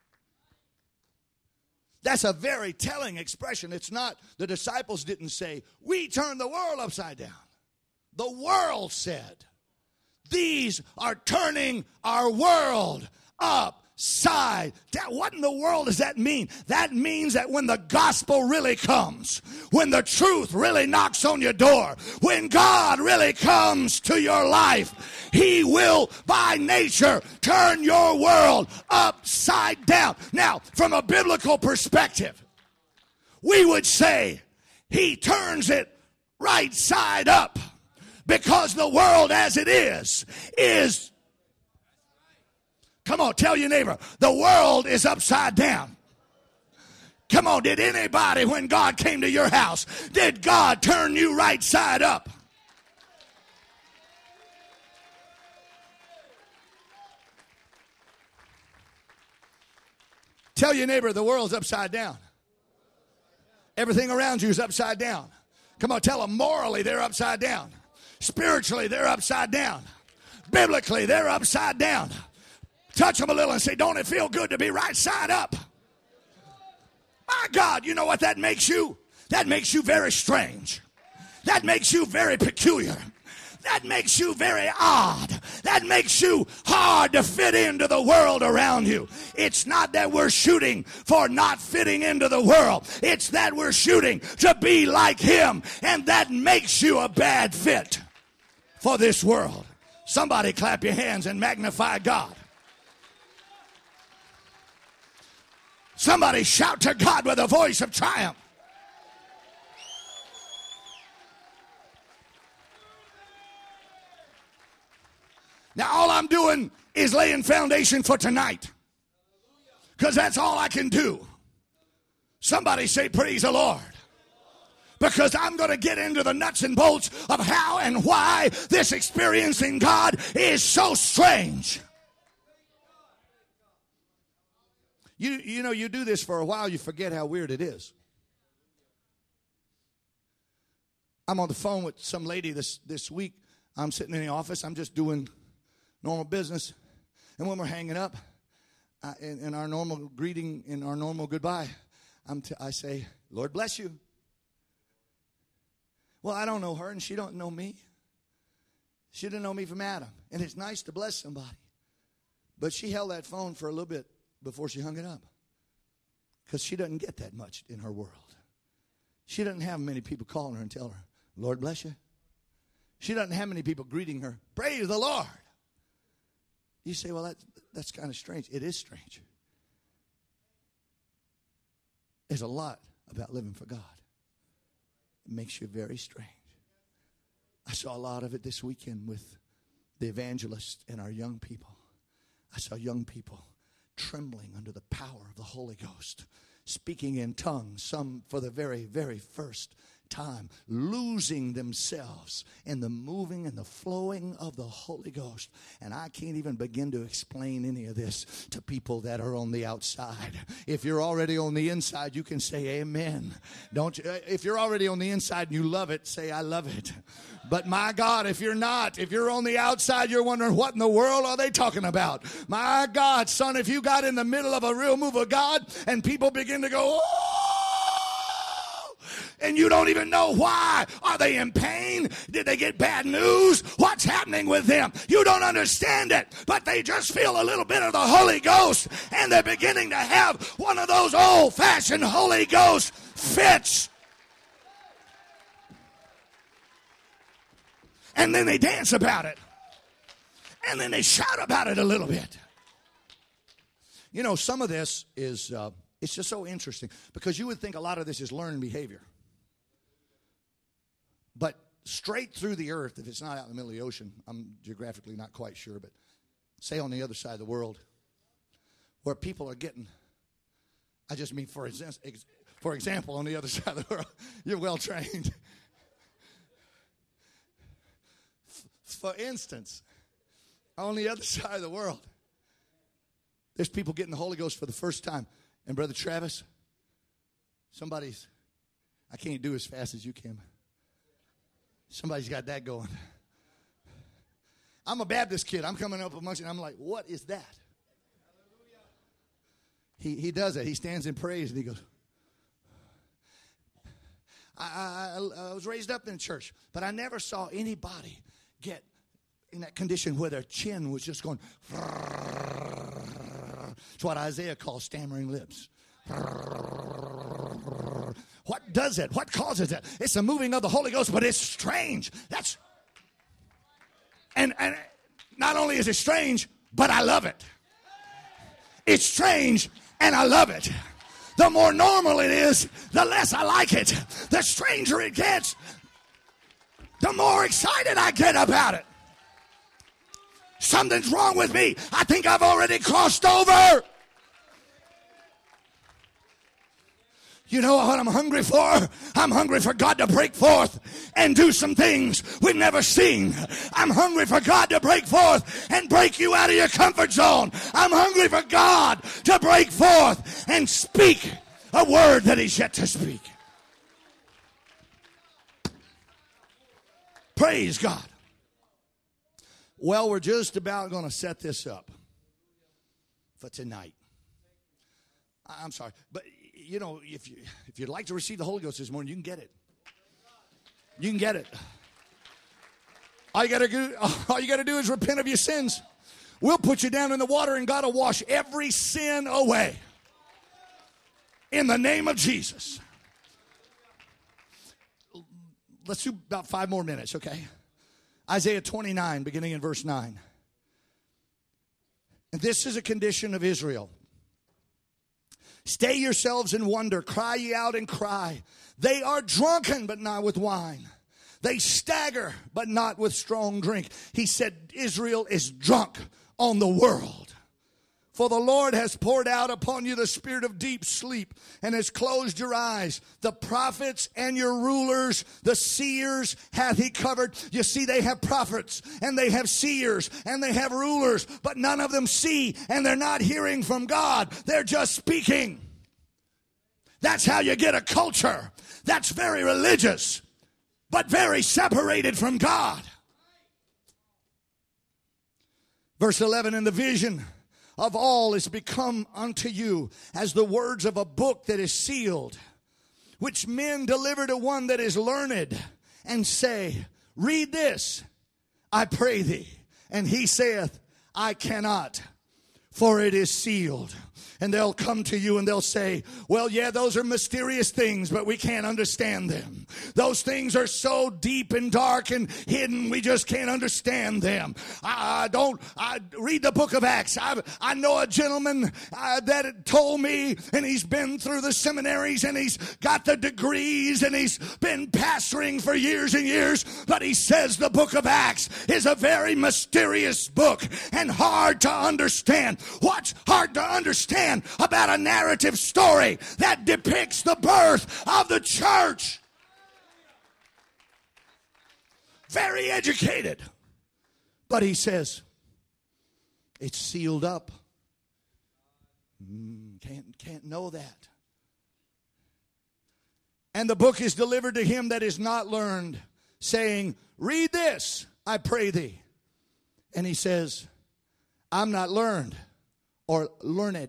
That's a very telling expression. It's not, the disciples didn't say, we turned the world upside down. The world said, these are turning our world upside down. What in the world does that mean? That means that when the gospel really comes, when the truth really knocks on your door, when God really comes to your life, he will by nature turn your world upside down. Now, from a biblical perspective, we would say he turns it right side up, because the world as it is is, come on, tell your neighbor, the world is upside down. Come on, did anybody, when God came to your house, did God turn you right side up? Tell your neighbor, the world's upside down. Everything around you is upside down. Come on, tell them morally they're upside down. Spiritually, they're upside down. Biblically, they're upside down. Touch them a little and say, don't it feel good to be right side up? My God, you know what that makes you? That makes you very strange. That makes you very peculiar. That makes you very odd. That makes you hard to fit into the world around you. It's not that we're shooting for not fitting into the world. It's that we're shooting to be like him, and that makes you a bad fit for this world. Somebody clap your hands and magnify God. Somebody shout to God with a voice of triumph. Now, all I'm doing is laying foundation for tonight, because that's all I can do. Somebody say, praise the Lord. Because I'm going to get into the nuts and bolts of how and why this experiencing God is so strange. You, you know, you do this for a while, you forget how weird it is. I'm on the phone with some lady this, this week. I'm sitting in the office. I'm just doing normal business. And when we're hanging up, I, in, in our normal greeting, in our normal goodbye, I'm t- I say, Lord bless you. Well, I don't know her, and she don't know me. She didn't know me from Adam. And it's nice to bless somebody. But she held that phone for a little bit before she hung it up. Because she doesn't get that much in her world. She doesn't have many people calling her and telling her, Lord bless you. She doesn't have many people greeting her, praise the Lord. You say, well, that, that's kind of strange. It is strange. There's a lot about living for God. It makes you very strange. I saw a lot of it this weekend with the evangelists and our young people. I saw young people trembling under the power of the Holy Ghost, speaking in tongues, some for the very, very first time, losing themselves in the moving and the flowing of the Holy Ghost. And I can't even begin to explain any of this to people that are on the outside. If you're already on the inside, you can say amen. Don't you? If you're already on the inside and you love it, say I love it. But my God, if you're not, if you're on the outside, you're wondering what in the world are they talking about? My God, son, if you got in the middle of a real move of God and people begin to go, oh, and you don't even know why. Are they in pain? Did they get bad news? What's happening with them? You don't understand it, but they just feel a little bit of the Holy Ghost, and they're beginning to have one of those old-fashioned Holy Ghost fits. And then they dance about it. And then they shout about it a little bit. You know, some of this is, uh, it's just so interesting, because you would think a lot of this is learned behavior. But straight through the earth, if it's not out in the middle of the ocean, I'm geographically not quite sure, but say on the other side of the world, where people are getting, I just mean for, ex- for example, on the other side of the world, you're well trained. For instance, on the other side of the world, there's people getting the Holy Ghost for the first time. And Brother Travis, somebody's, I can't do as fast as you can. Somebody's got that going. I'm a Baptist kid. I'm coming up amongst you, and I'm like, what is that? He he does it. He stands in praise, and he goes, I, I, I was raised up in church, but I never saw anybody get in that condition where their chin was just going. It's what Isaiah calls stammering lips. What does it? What causes it? It's the moving of the Holy Ghost, but it's strange. That's and and not only is it strange, but I love it. It's strange and I love it. The more normal it is, the less I like it. The stranger it gets, the more excited I get about it. Something's wrong with me. I think I've already crossed over. You know what I'm hungry for? I'm hungry for God to break forth and do some things we've never seen. I'm hungry for God to break forth and break you out of your comfort zone. I'm hungry for God to break forth and speak a word that He's yet to speak. Praise God. Well, we're just about going to set this up for tonight. I'm sorry, but you know, if you if you'd like to receive the Holy Ghost this morning, you can get it. You can get it. All you gotta do, all you gotta do is repent of your sins. We'll put you down in the water, and God will wash every sin away. In the name of Jesus. Let's do about five more minutes, okay? Isaiah twenty-nine, beginning in verse nine. And this is a condition of Israel. Stay yourselves in wonder. Cry ye out and cry. They are drunken, but not with wine. They stagger, but not with strong drink. He said, Israel is drunk on the world. For the Lord has poured out upon you the spirit of deep sleep and has closed your eyes. The prophets and your rulers, the seers, hath He covered. You see, they have prophets and they have seers and they have rulers, but none of them see, and they're not hearing from God. They're just speaking. That's how you get a culture that's very religious, but very separated from God. Verse eleven, in the vision of all is become unto you as the words of a book that is sealed, which men deliver to one that is learned, and say, read this, I pray thee. And he saith, I cannot, for it is sealed. And they'll come to you and they'll say, well, yeah, those are mysterious things, but we can't understand them. Those things are so deep and dark and hidden, we just can't understand them. I, I don't, I read the book of Acts. I, I know a gentleman uh, that told me, and he's been through the seminaries and he's got the degrees and he's been pastoring for years and years, but he says the book of Acts is a very mysterious book and hard to understand. What's hard to understand about a narrative story that depicts the birth of the church? Very educated. But he says, it's sealed up. Mm, can't, can't know that. And the book is delivered to him that is not learned, saying, read this, I pray thee. And he says, I'm not learned or learned.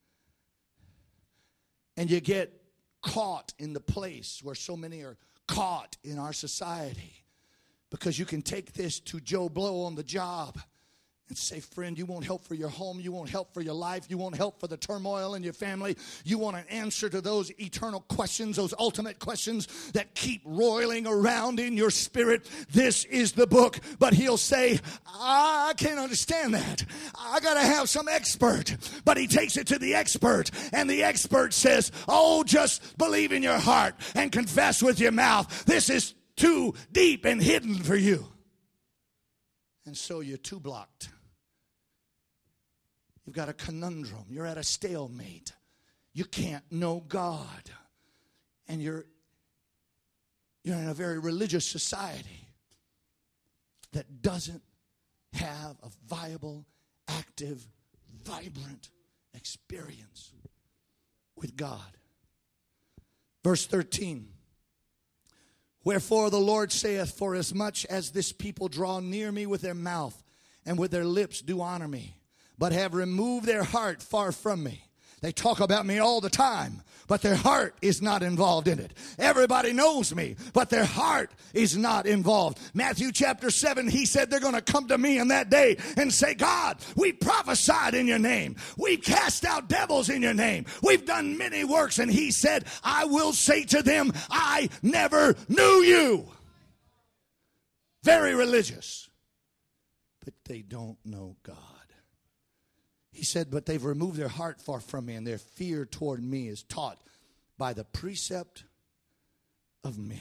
And you get caught in the place where so many are caught in our society. Because you can take this to Joe Blow on the job and say, friend, you won't help for your home. You won't help for your life. You won't help for the turmoil in your family. You want an answer to those eternal questions, those ultimate questions that keep roiling around in your spirit. This is the book. But he'll say, I can't understand that. I got to have some expert. But he takes it to the expert. And the expert says, oh, just believe in your heart and confess with your mouth. This is too deep and hidden for you. And so you're too blocked. You've got a conundrum. You're at a stalemate. You can't know God. And you're, you're in a very religious society that doesn't have a viable, active, vibrant experience with God. Verse thirteen. Wherefore the Lord saith, for as much as this people draw near me with their mouth, and with their lips do honor me, but have removed their heart far from me. They talk about me all the time, but their heart is not involved in it. Everybody knows me, but their heart is not involved. Matthew chapter seven, he said they're going to come to me in that day and say, God, we prophesied in your name. We've cast out devils in your name. We've done many works. And he said, I will say to them, I never knew you. Very religious, but they don't know God. He said, but they've removed their heart far from me, and their fear toward me is taught by the precept of men.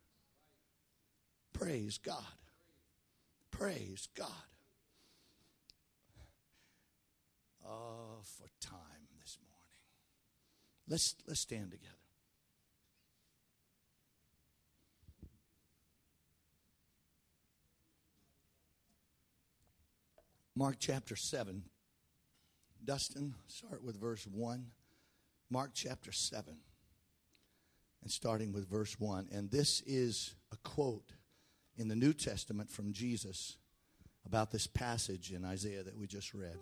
Praise God. Praise God. Oh, for time this morning. Let's, let's stand together. Mark chapter seven. Dustin, start with verse one. Mark chapter seven. And starting with verse one. And this is a quote in the New Testament from Jesus about this passage in Isaiah that we just read.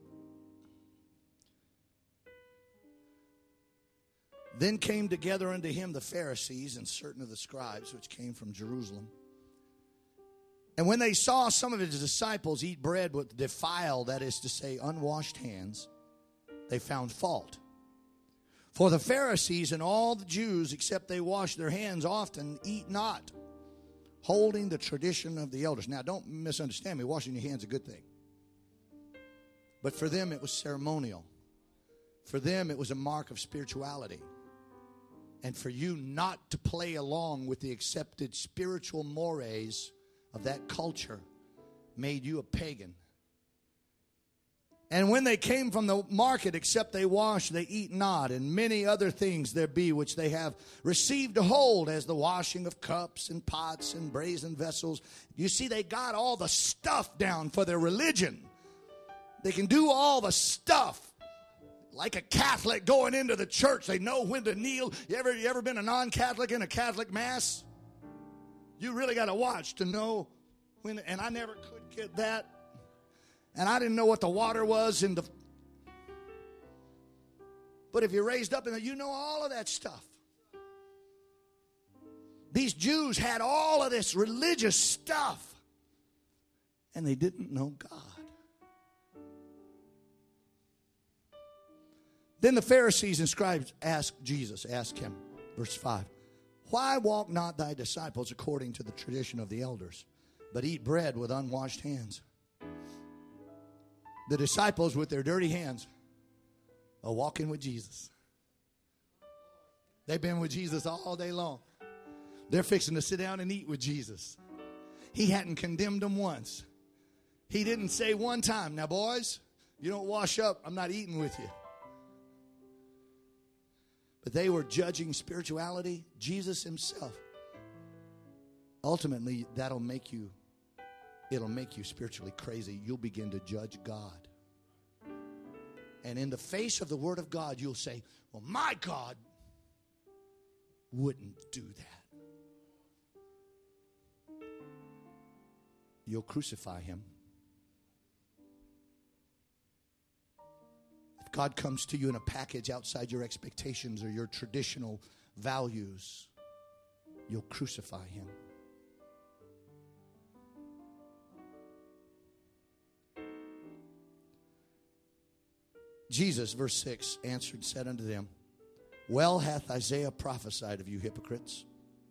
Then came together unto him the Pharisees and certain of the scribes which came from Jerusalem. And when they saw some of his disciples eat bread with defiled, that is to say, unwashed hands, they found fault. For the Pharisees and all the Jews, except they wash their hands often, eat not, holding the tradition of the elders. Now, don't misunderstand me. Washing your hands is a good thing. But for them, it was ceremonial. For them, it was a mark of spirituality. And for you not to play along with the accepted spiritual mores of that culture made you a pagan. And when they came from the market, except they wash, they eat not, and many other things there be which they have received to hold, as the washing of cups and pots and brazen vessels. You see, they got all the stuff down for their religion. They can do all the stuff. Like a Catholic going into the church, they know when to kneel. You ever, you ever been a non-Catholic in a Catholic mass? You really got to watch to know when, and I never could get that. And I didn't know what the water was in the, but if you're raised up in it, you know all of that stuff. These Jews had all of this religious stuff, and they didn't know God. Then the Pharisees and scribes asked Jesus, asked him, verse five, why walk not thy disciples according to the tradition of the elders, but eat bread with unwashed hands? The disciples with their dirty hands are walking with Jesus. They've been with Jesus all day long. They're fixing to sit down and eat with Jesus. He hadn't condemned them once. He didn't say one time, now boys, you don't wash up, I'm not eating with you. But they were judging spirituality. Jesus himself. Ultimately, that'll make you, it'll make you spiritually crazy. You'll begin to judge God. And in the face of the Word of God, you'll say, well, my God wouldn't do that. You'll crucify him. If God comes to you in a package outside your expectations or your traditional values, you'll crucify him. Jesus, verse six, answered and said unto them, well hath Isaiah prophesied of you hypocrites.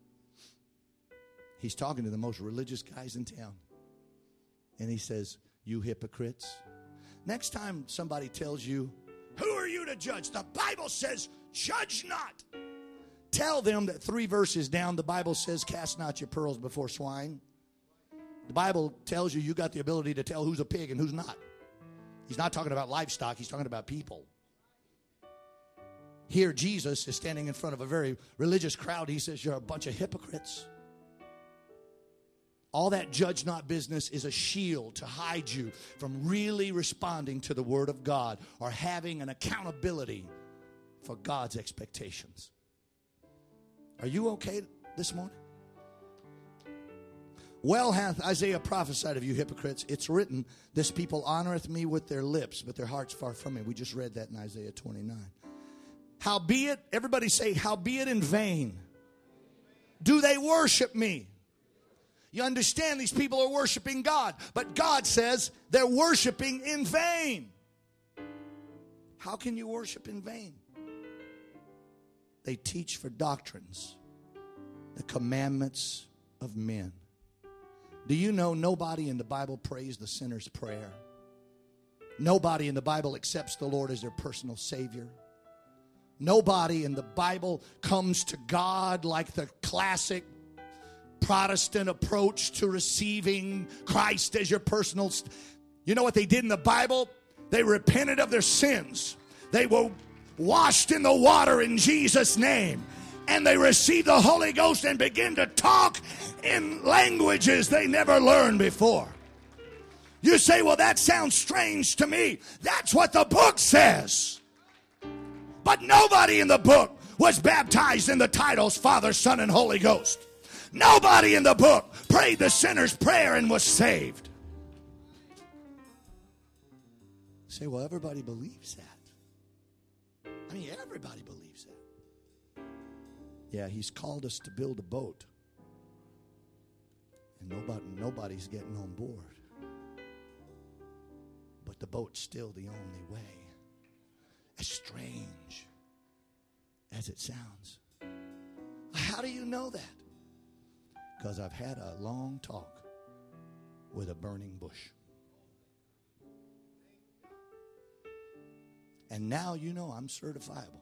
He's talking to the most religious guys in town. And he says, you hypocrites. Next time somebody tells you, who are you to judge? The Bible says, judge not. Tell them that three verses down, the Bible says, cast not your pearls before swine. The Bible tells you you got the ability to tell who's a pig and who's not. He's not talking about livestock. He's talking about people. Here Jesus is standing in front of a very religious crowd. He says, you're a bunch of hypocrites. All that judge not business is a shield to hide you from really responding to the Word of God or having an accountability for God's expectations. Are you okay this morning? Well hath Isaiah prophesied of you hypocrites. It's written, this people honoreth me with their lips, but their heart's far from me. We just read that in Isaiah twenty-nine. Howbeit, everybody say, howbeit in vain do they worship me. You understand these people are worshiping God, but God says they're worshiping in vain. How can you worship in vain? They teach for doctrines the commandments of men. Do you know nobody in the Bible prays the sinner's prayer? Nobody in the Bible accepts the Lord as their personal Savior. Nobody in the Bible comes to God like the classic Protestant approach to receiving Christ as your personal. St- you know what they did in the Bible? They repented of their sins. They were washed in the water in Jesus' name. And they received the Holy Ghost and began to talk in languages they never learned before. You say, well, that sounds strange to me. That's what the book says. But nobody in the book was baptized in the titles Father, Son, and Holy Ghost. Nobody in the book prayed the sinner's prayer and was saved. You say, well, everybody believes that. I mean, everybody believes that. Yeah, he's called us to build a boat. And nobody, nobody's getting on board. But the boat's still the only way. As strange as it sounds. How do you know that? Because I've had a long talk with a burning bush. And now you know I'm certifiable.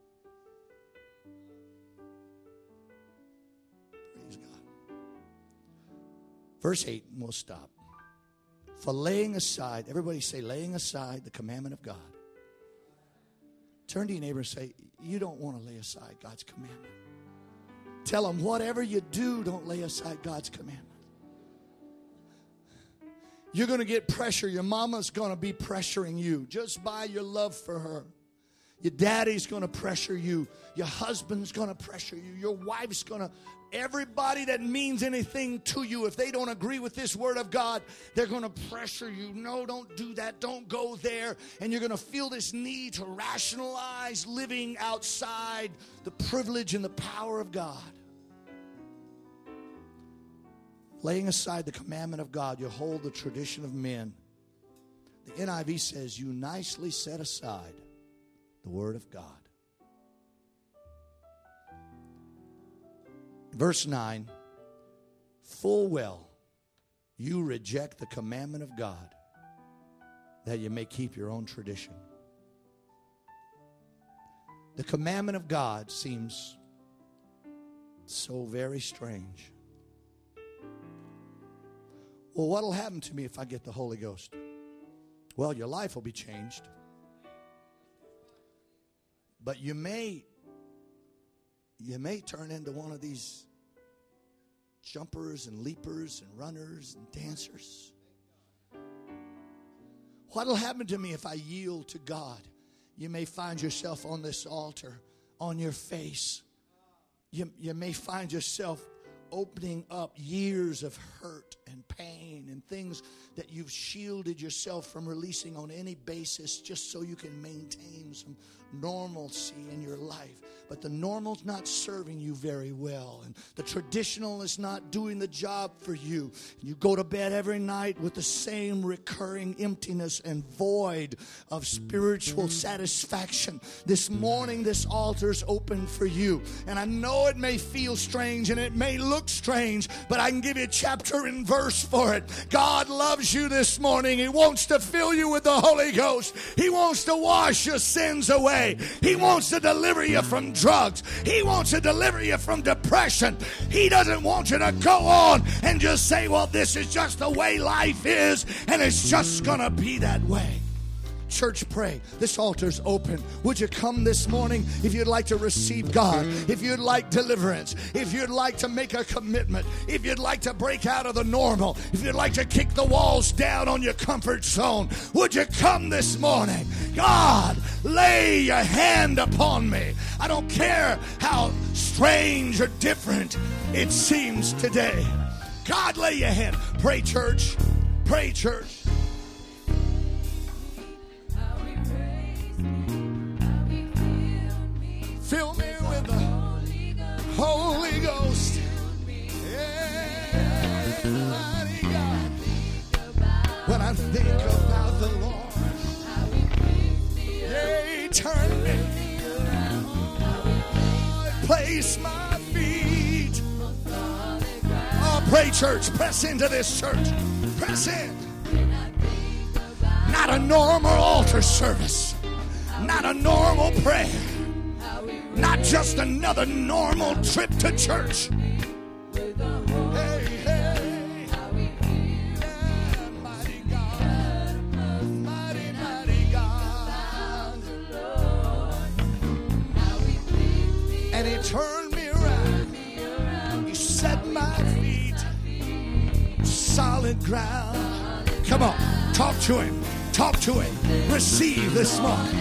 Praise God. Verse eight, and we'll stop. For laying aside, everybody say, laying aside the commandment of God. Turn to your neighbor and say, you don't want to lay aside God's commandment. Tell them, whatever you do, don't lay aside God's commandment. You're going to get pressure. Your mama's going to be pressuring you just by your love for her. Your daddy's going to pressure you. Your husband's going to pressure you. Your wife's going to. Everybody that means anything to you, if they don't agree with this word of God, they're going to pressure you. No, don't do that. Don't go there. And you're going to feel this need to rationalize living outside the privilege and the power of God. Laying aside the commandment of God, you hold the tradition of men. The N I V says, you nicely set aside The Word of God. Verse nine, full well you reject the commandment of God that you may keep your own tradition. The commandment of God seems so very strange. Well, what will happen to me if I get the Holy Ghost? Well, your life will be changed. But you may, you may turn into one of these jumpers and leapers and runners and dancers. What will happen to me if I yield to God? You may find yourself on this altar on your face. You, you may find yourself opening up years of hurt and pain and things that you've shielded yourself from releasing on any basis just so you can maintain some normalcy in your life. But the normal's not serving you very well, and the traditional is not doing the job for you. You go to bed every night with the same recurring emptiness and void of spiritual satisfaction. This morning, this altar's open for you. And I know it may feel strange and it may look strange, but I can give you a chapter and verse for it. God loves you this morning. He wants to fill you with the Holy Ghost. He wants to wash your sins away. He wants to deliver you from drugs. He wants to deliver you from depression. He doesn't want you to go on and just say, well, this is just the way life is, and it's just going to be that way. Church, pray. This altar's open. Would you come this morning if you'd like to receive God, if you'd like deliverance, if you'd like to make a commitment, if you'd like to break out of the normal, if you'd like to kick the walls down on your comfort zone? Would you come this morning? God, lay your hand upon me. I don't care how strange or different it seems today. God, lay your hand. Pray, church. Pray, church. Fill me with the Holy Ghost. Yeah, mighty God. When I think about the Lord, yeah, turn me. Place my feet. Oh, pray, church. Press into this church. Press in. Not a normal altar service. Not a normal prayer. Not just another normal trip to church. Hey, hey. Yeah, mighty God. Mighty, mighty God. And He turned me around. He set my feet solid ground. Come on, talk to Him. Talk to Him. Receive this morning.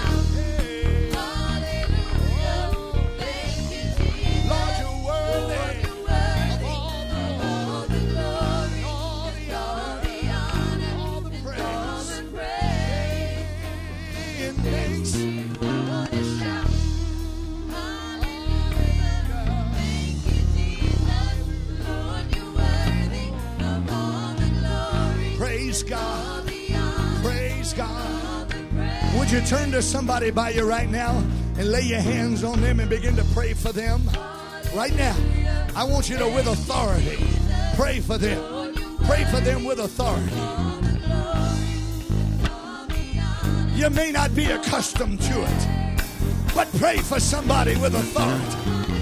Praise God. Praise God. Would you turn to somebody by you right now and lay your hands on them and begin to pray for them? Right now, I want you to, with authority, pray for them. Pray for them with authority. You may not be accustomed to it, but pray for somebody with authority.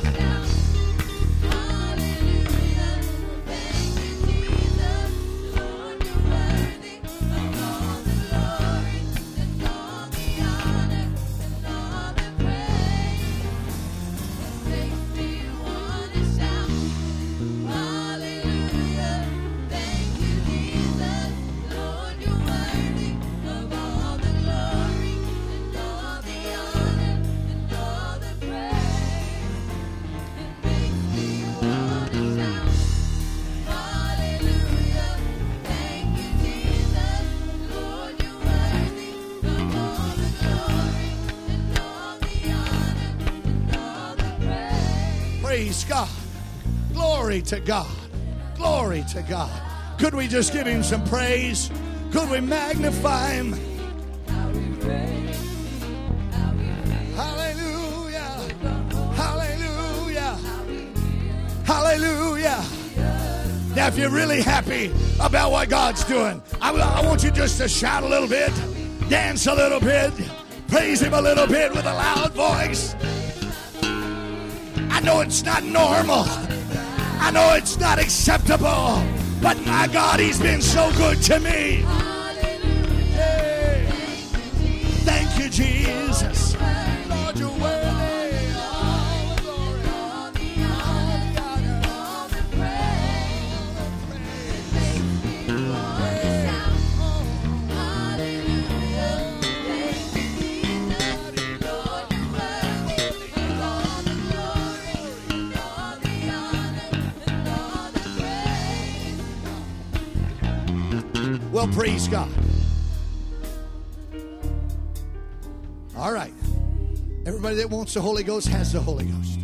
Praise God. Glory to God. Glory to God. Could we just give Him some praise? Could we magnify Him? Hallelujah. Now, if you're really happy about what God's doing, I, I want you just to shout a little bit, dance a little bit, praise Him a little bit with a loud voice. I know it's not normal. I know it's not acceptable. But my God, He's been so good to me. Hey. Thank you, Jesus. Lord, you're worthy. Well, praise God. All right. Everybody that wants the Holy Ghost has the Holy Ghost.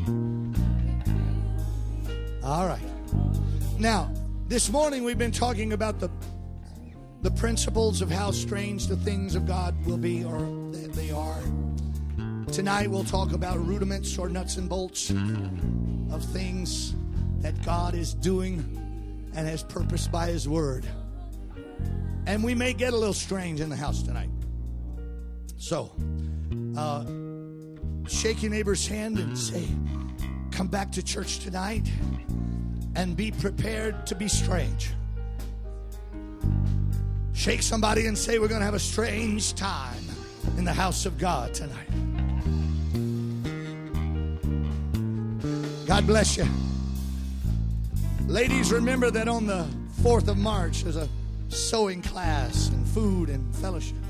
All right. Now, this morning we've been talking about the the principles of how strange the things of God will be, or they, they are. Tonight we'll talk about rudiments or nuts and bolts of things that God is doing and has purposed by His Word. And we may get a little strange in the house tonight. So, uh, shake your neighbor's hand and say, come back to church tonight and be prepared to be strange. Shake somebody and say, we're going to have a strange time in the house of God tonight. God bless you. Ladies, remember that on the fourth of March, there's a sewing class and food and fellowship.